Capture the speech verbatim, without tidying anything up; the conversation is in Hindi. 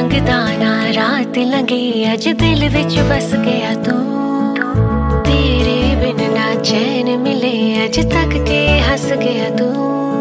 लंघदा ना रात लंघी अज दिल विच बस गया तू। तेरे बिन ना चैन मिले अज तक के हंस गया तू।